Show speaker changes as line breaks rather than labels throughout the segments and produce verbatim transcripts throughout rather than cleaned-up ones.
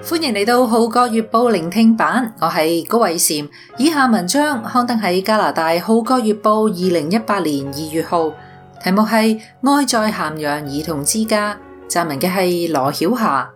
歡迎嚟到《號角月報》聆聽版，我係高偉嬋。以下文章刊登喺加拿大《號角月報》二零一八年二月號，題目係《愛在咸陽兒童之家》，撰文嘅係羅曉霞。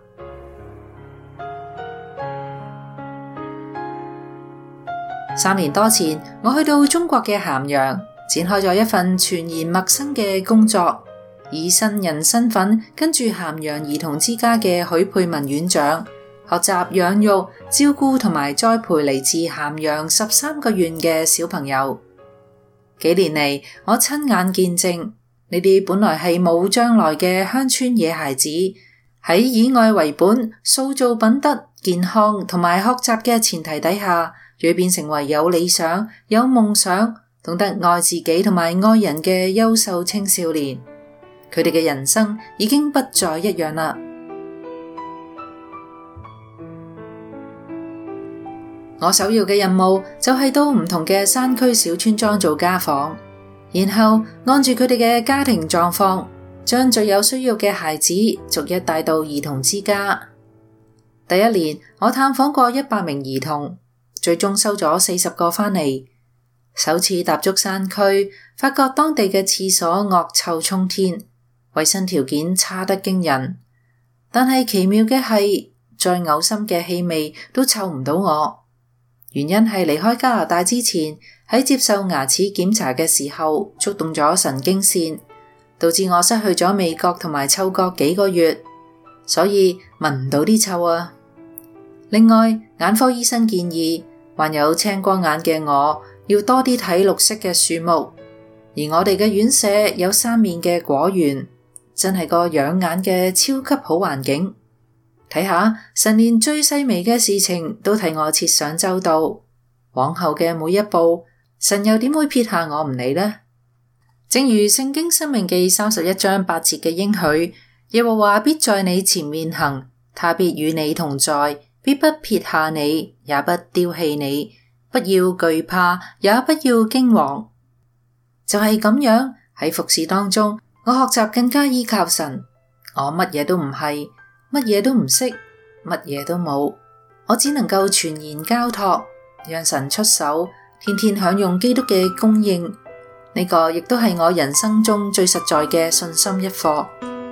三年多前，我去到中國嘅咸陽，展開咗一份全然陌生嘅工作，以新人身份跟住咸陽兒童之家嘅許佩文院長，學習養育、照顧同埋栽培嚟自咸陽十三個縣嘅小朋友。幾年嚟，我親眼見證呢啲本來係冇將來嘅鄉村野孩子，喺以愛為本、塑造品德、健康同埋學習嘅前提底下，蛻變成為有理想、有夢想、懂得愛自己同埋愛人嘅優秀青少年。佢哋嘅人生已經不再一樣啦。我首要嘅任務就係到唔同嘅山區小村莊做家訪，然後按住佢哋嘅家庭狀況，將最有需要嘅孩子逐一帶到兒童之家。第一年，我探訪過一百名兒童，最終收咗四十個返嚟。首次踏足山區，發覺當地嘅廁所惡臭沖天，衛生條件差得驚人。但係奇妙嘅係，再嘔心嘅氣味都臭唔到我。原因係離開加拿大之前，喺接受牙齒檢查嘅時候觸動咗神經線，導致我失去咗味覺同埋嗅覺幾個月，所以聞唔到啲臭啊。另外，眼科醫生建議患有青光眼嘅我要多啲睇綠色嘅樹木，而我哋嘅院舍有三面嘅果園，真係個養眼嘅超級好環境。睇下，神連最細微嘅事情都替我設想周到，往後嘅每一步，神又點會撇下我唔理呢？正如聖經申命記三十一章八節嘅應許，耶和華必在你前面行，他必與你同在，必不撇下你，也不丟棄你，不要懼怕，也不要驚惶。就係咁樣，喺服侍當中，我學習更加依靠神。我乜嘢都唔係，乜嘢都唔識，乜嘢都冇，我只能夠全然交託，讓神出手，天天享用基督嘅供應。呢個亦都係我人生中最實在嘅信心一課。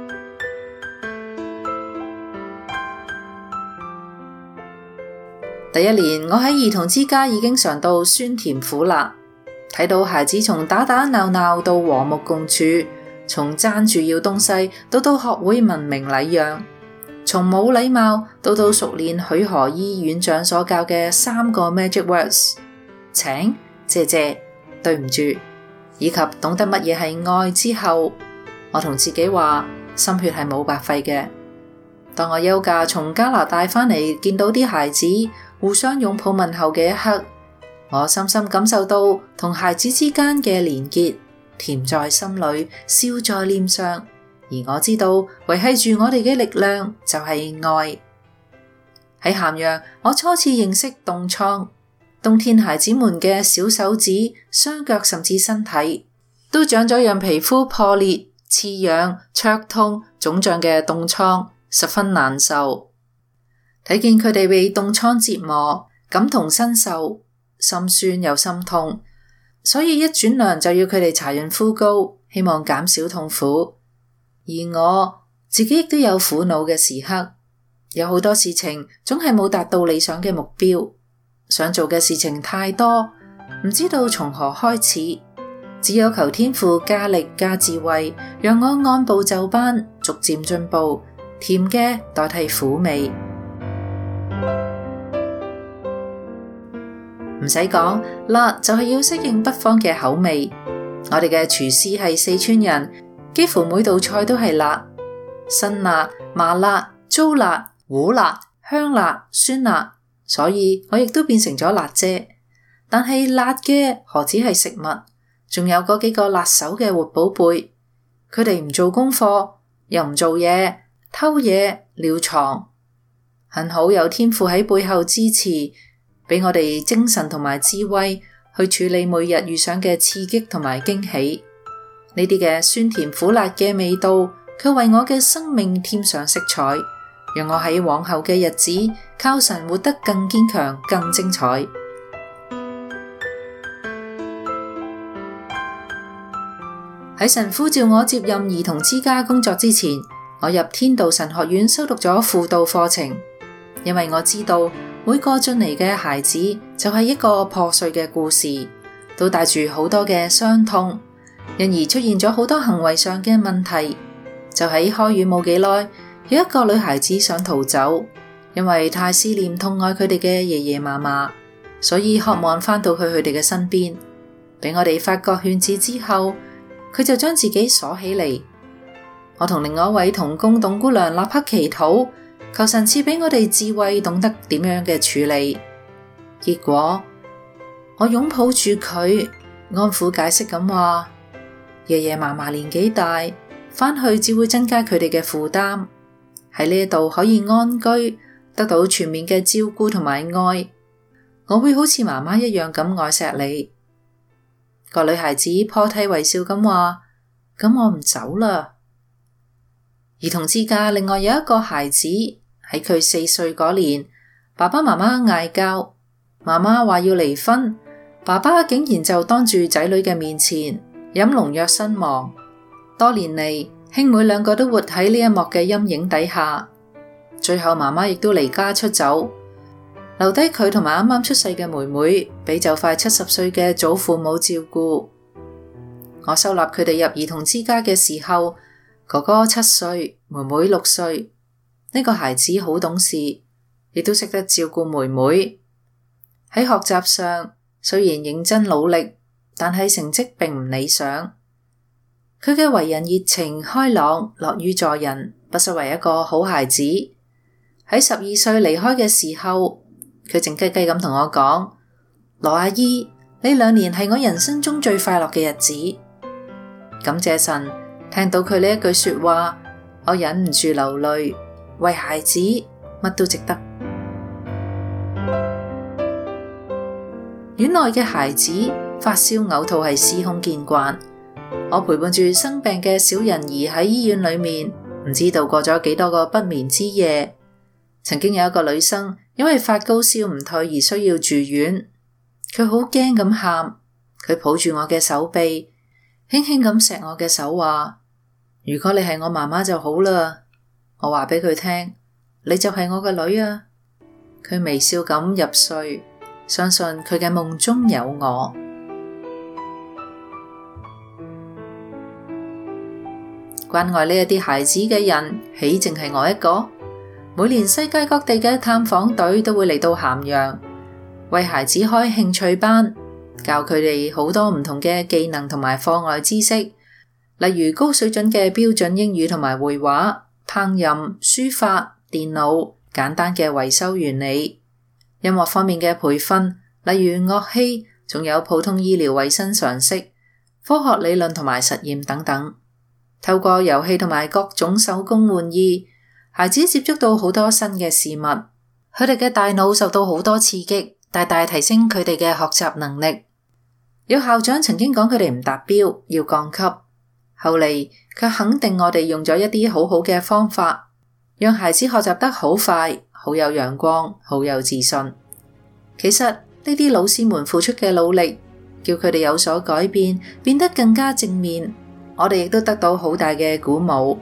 第一年，我喺兒童之家已經嘗到酸甜苦辣，睇到孩子從打打鬧鬧到和睦共處，從爭住要東西到到學會文明禮讓，從冇禮貌到到熟練許何醫院長所教嘅三個 magic words， 請、謝謝、對唔住，以及懂得乜嘢係愛之後，我同自己話心血係冇白費嘅。當我休假從加拿大返嚟，見到啲孩子互相擁抱問候嘅一刻，我深深感受到同孩子之間嘅連結，甜在心裏，笑在臉上。而我知道維繫住我哋嘅力量就係愛。喺咸陽，我初次認識凍瘡，冬天孩子們嘅小手指、雙腳甚至身體都長咗讓皮膚破裂、刺癢、灼痛、腫脹嘅凍瘡，十分難受。睇見佢哋被凍瘡折磨，感同身受，心酸又心痛，所以一轉涼就要佢哋搽潤膚膏，希望減少痛苦。而我自己亦都有苦惱嘅時刻，有好多事情總係冇達到理想嘅目標，想做嘅事情太多，唔知道從何開始，只有求天父加力加智慧，讓我按部就班，逐漸進步，甜嘅代替苦味。唔使講，辣就係要適應北方嘅口味。我哋嘅廚師係四川人，幾乎每道菜都係辣，辛辣、麻辣、糟辣、胡辣、香辣、酸辣，所以我亦都變成咗辣姐。但係辣嘅何止係食物，仲有嗰幾個辣手嘅活寶貝，佢哋唔做功課，又唔做嘢，偷嘢、尿床。幸好有天父喺背後支持，俾我哋精神同埋智慧去處理每日遇上嘅刺激同埋驚喜。呢啲嘅酸甜苦辣嘅味道，卻為我嘅生命添上色彩，讓我喺往後嘅日子靠神活得更堅強、更精彩。喺神呼召我接任兒童之家工作之前，我入天道神學院修讀咗輔導課程，因為我知道每個進嚟嘅孩子就係一個破碎嘅故事，都帶住好多嘅傷痛，因而出現咗好多行為上嘅問題。就喺開院冇幾耐，有一個女孩子想逃走，因為太思念痛愛佢哋嘅爺爺嫲嫲，所以渴望返到去佢哋嘅身邊。俾我哋發覺勸止之後，佢就將自己鎖起嚟。我同另外一位同工董姑娘立刻祈禱，求神賜俾我哋智慧，懂得點樣嘅處理。結果我擁抱住佢，安撫解釋咁話：爺爺嫲嫲年紀大，返去只會增加佢哋嘅負擔。喺呢度可以安居，得到全面嘅照顧同埋愛。我會好似媽媽一樣咁愛錫你。個女孩子破涕為笑咁話：咁我唔走啦。兒童之家另外有一個孩子喺佢四歲嗰年，爸爸媽媽嗌交，媽媽話要離婚，爸爸竟然就當住仔女嘅面前飲農藥身亡。多年嚟，兄妹兩個都活喺呢一幕嘅陰影底下。最後媽媽亦都離家出走，留低佢同埋啱啱出世嘅妹妹俾就快七十歲嘅祖父母照顧。我收納佢哋入兒童之家嘅時候，哥哥七歲，妹妹六歲。呢個孩子好懂事，亦都識得照顧妹妹。喺學習上雖然認真努力，但係成績並唔理想。佢嘅為人熱情開朗，樂於助人，不失為一個好孩子。喺十二歲離開嘅時候，佢靜雞雞咁同我講：羅阿姨，呢兩年係我人生中最快樂嘅日子。感謝神，聽到佢呢一句說話，我忍唔住流淚。為孩子，乜都值得。院內嘅孩子發燒嘔吐係司空見慣。我陪伴住生病嘅小人兒喺醫院裏面，唔知道過咗幾多個不眠之夜。曾經有一個女生因為發高燒唔退而需要住院，佢好驚咁喊，佢抱住我嘅手臂，輕輕咁錫我嘅手，話：如果你係我媽媽就好啦。我話俾佢聽，你就係我個女啊。佢微笑咁入睡，相信佢嘅夢中有我。關愛呢一啲孩子嘅人，豈淨係我一個？每年世界各地嘅探訪隊都會嚟到咸陽，為孩子開興趣班，教佢哋好多唔同嘅技能同埋課外知識，例如高水準嘅標準英語同埋繪畫、烹飪、書法、電腦、簡單嘅維修原理、音樂方面嘅培訓，例如樂器，仲有普通醫療衛生常識、科學理論同埋實驗等等。透過遊戲同埋各種手工玩意，孩子接觸到好多新嘅事物，佢哋嘅大腦受到好多刺激，大大提升佢哋嘅學習能力。有校長曾經講佢哋唔達標，要降級，後嚟卻肯定我哋用咗一啲好好嘅方法，讓孩子學習得好快，好有陽光，好有自信。其實呢啲老師們付出嘅努力，叫佢哋有所改變，變得更加正面，我哋亦都得到好大嘅鼓舞。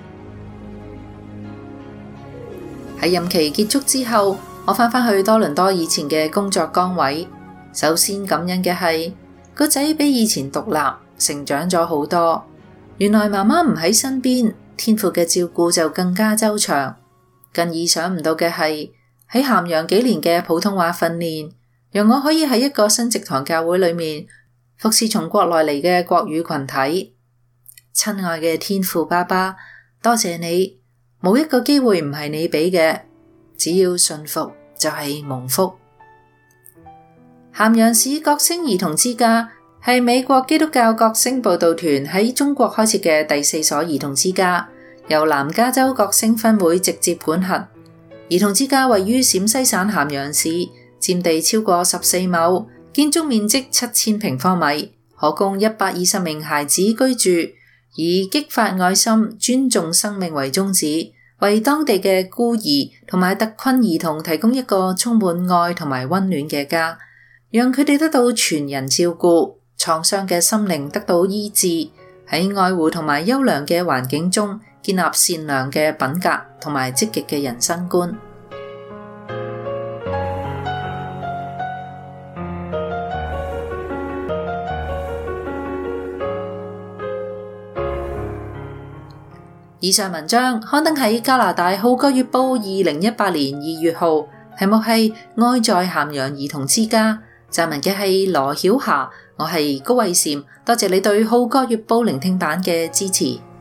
喺任期結束之後，我返返去多倫多以前嘅工作崗位。首先感恩嘅係個仔比以前獨立，成長咗好多。原來媽媽唔喺身邊，天父嘅照顧就更加周詳。更意想唔到嘅係喺咸陽幾年嘅普通話訓練，讓我可以喺一個新植堂教會裏面服侍從國內嚟嘅國語群體。親愛嘅天父爸爸，多謝你，冇一個機會唔係你俾嘅，只要順服就係蒙福。咸陽市覺星兒童之家係美國基督教覺星佈道團喺中國開設嘅第四所兒童之家，由南加州覺星分會直接管轄。兒童之家位於陝西省咸陽市，佔地超過十四畝，建築面積七千平方米，可供一百二十名孩子居住，以激發愛心、尊重生命為宗旨， 為當地嘅孤兒同埋特困兒童提供一個充滿愛同埋溫暖嘅家，讓佢哋得到全人照顧，創傷嘅心靈得到醫治，喺愛護同埋優良嘅環境中建立善良嘅品格同埋積極嘅人生觀。以上文章刊登喺加拿大《號角月報》二零一八年二月號，題目係《愛在咸陽兒童之家》，撰文嘅係羅曉霞，我係高慧嬋，多謝你對《號角月報》聆聽版嘅支持。